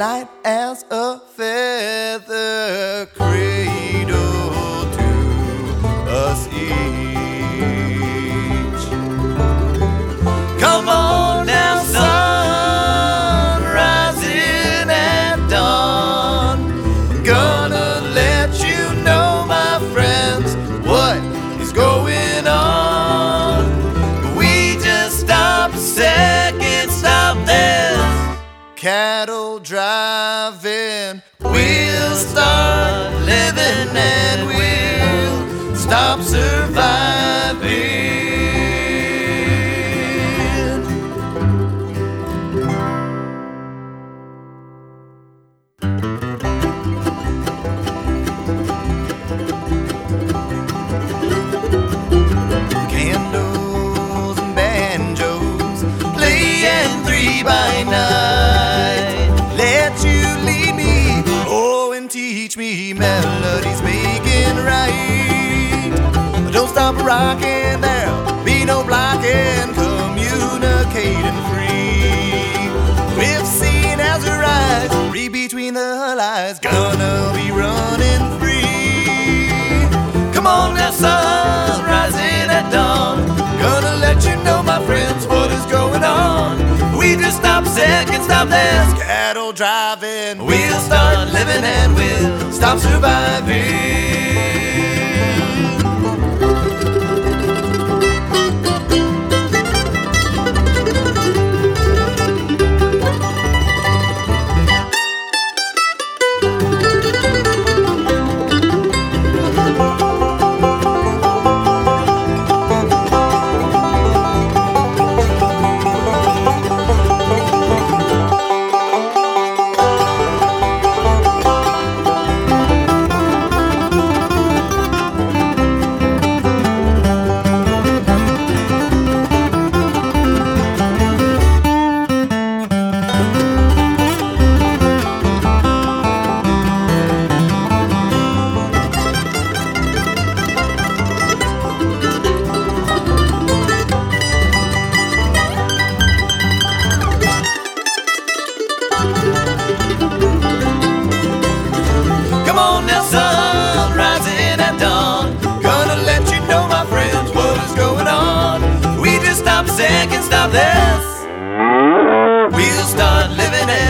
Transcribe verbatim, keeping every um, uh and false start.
light as a feather, cradle to us each. Come on now, sun rising at dawn. Gonna let you know, my friends, what is going on. We just stopped a second, stop this cattle driving. We'll start living and we'll stop surviving. Candles and banjos playing three by nine. Let you lead me, oh, and teach me melodies making right. Don't stop rocking, there'll be no blocking, communicating free. We've seen as we rise, read between the lines, gonna be running free. Come on now, sun rising at dawn. Gonna let you know, my friends, what is going on. We just stop second, stop this cattle driving. We'll start living and we'll stop surviving. Come on now, sun rising at dawn. Gonna let you know, my friends, what is going on. We just stop a second, stop this. We'll start living